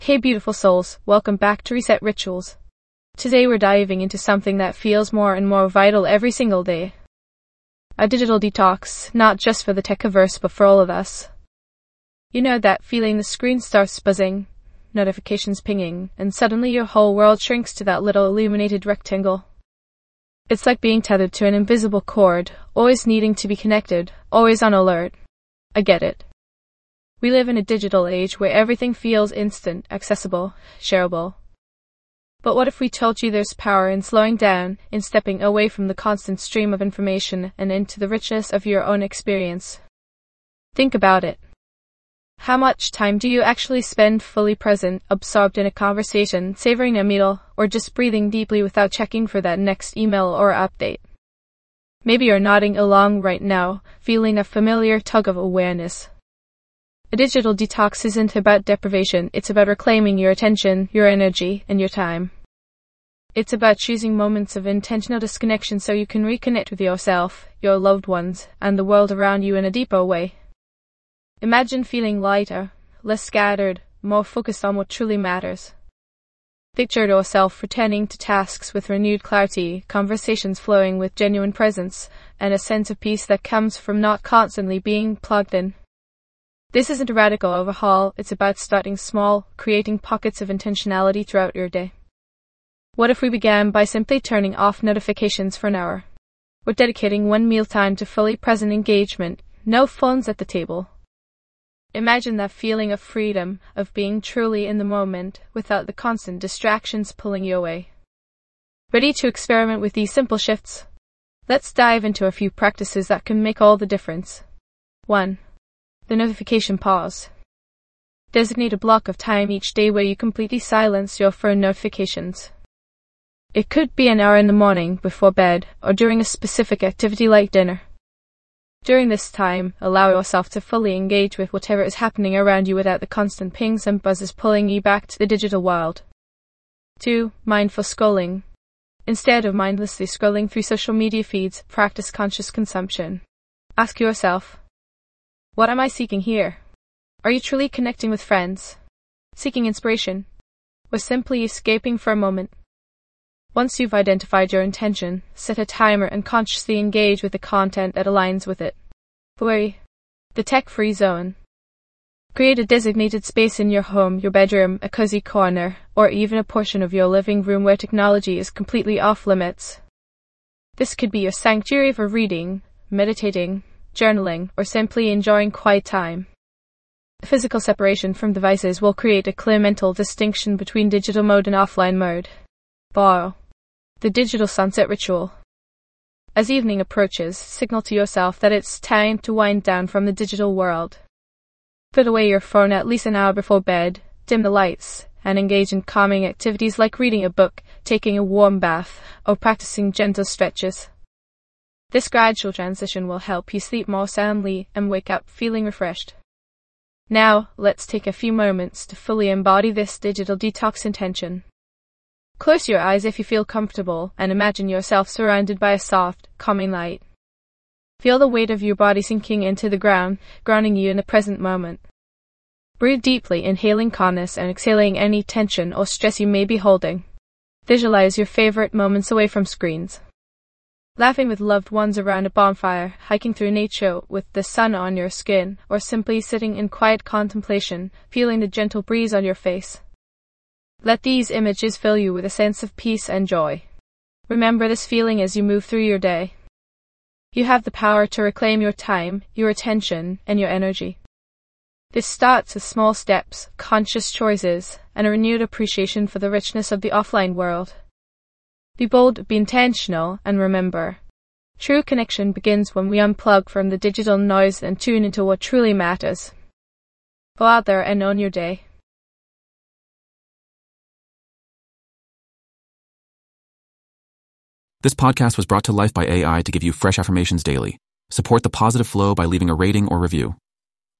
Hey beautiful souls, welcome back to Reset Rituals. Today we're diving into something that feels more and more vital every single day. A digital detox, not just for the techiverse but for all of us. You know that feeling the screen starts buzzing, notifications pinging, and suddenly your whole world shrinks to that little illuminated rectangle. It's like being tethered to an invisible cord, always needing to be connected, always on alert. I get it. We live in a digital age where everything feels instant, accessible, shareable. But what if we told you there's power in slowing down, in stepping away from the constant stream of information and into the richness of your own experience? Think about it. How much time do you actually spend fully present, absorbed in a conversation, savoring a meal, or just breathing deeply without checking for that next email or update? Maybe you're nodding along right now, feeling a familiar tug of awareness. A digital detox isn't about deprivation, it's about reclaiming your attention, your energy, and your time. It's about choosing moments of intentional disconnection so you can reconnect with yourself, your loved ones, and the world around you in a deeper way. Imagine feeling lighter, less scattered, more focused on what truly matters. Picture yourself returning to tasks with renewed clarity, conversations flowing with genuine presence, and a sense of peace that comes from not constantly being plugged in. This isn't a radical overhaul, it's about starting small, creating pockets of intentionality throughout your day. What if we began by simply turning off notifications for an hour? We're dedicating one mealtime to fully present engagement, no phones at the table. Imagine that feeling of freedom, of being truly in the moment, without the constant distractions pulling you away. Ready to experiment with these simple shifts? Let's dive into a few practices that can make all the difference. 1. The notification pause. Designate a block of time each day where you completely silence your phone notifications. It could be an hour in the morning, before bed, or during a specific activity like dinner. During this time, allow yourself to fully engage with whatever is happening around you without the constant pings and buzzes pulling you back to the digital world. 2. Mindful scrolling. Instead of mindlessly scrolling through social media feeds, practice conscious consumption. Ask yourself, what am I seeking here? Are you truly connecting with friends, seeking inspiration, or simply escaping for a moment? Once you've identified your intention, set a timer and consciously engage with the content that aligns with it. 3. The tech-free zone. Create a designated space in your home, your bedroom, a cozy corner, or even a portion of your living room where technology is completely off limits. This could be your sanctuary for reading, meditating, journaling, or simply enjoying quiet time. Physical separation from devices will create a clear mental distinction between digital mode and offline mode. 4. The digital sunset ritual. As evening approaches, signal to yourself that it's time to wind down from the digital world. Put away your phone at least an hour before bed, dim the lights, and engage in calming activities like reading a book, taking a warm bath, or practicing gentle stretches. This gradual transition will help you sleep more soundly and wake up feeling refreshed. Now, let's take a few moments to fully embody this digital detox intention. Close your eyes if you feel comfortable and imagine yourself surrounded by a soft, calming light. Feel the weight of your body sinking into the ground, grounding you in the present moment. Breathe deeply, inhaling calmness and exhaling any tension or stress you may be holding. Visualize your favorite moments away from screens. Laughing with loved ones around a bonfire, hiking through nature with the sun on your skin, or simply sitting in quiet contemplation, feeling the gentle breeze on your face. Let these images fill you with a sense of peace and joy. Remember this feeling as you move through your day. You have the power to reclaim your time, your attention, and your energy. This starts with small steps, conscious choices, and a renewed appreciation for the richness of the offline world. Be bold, be intentional, and remember, true connection begins when we unplug from the digital noise and tune into what truly matters. Go out there and own your day. This podcast was brought to life by AI to give you fresh affirmations daily. Support the positive flow by leaving a rating or review.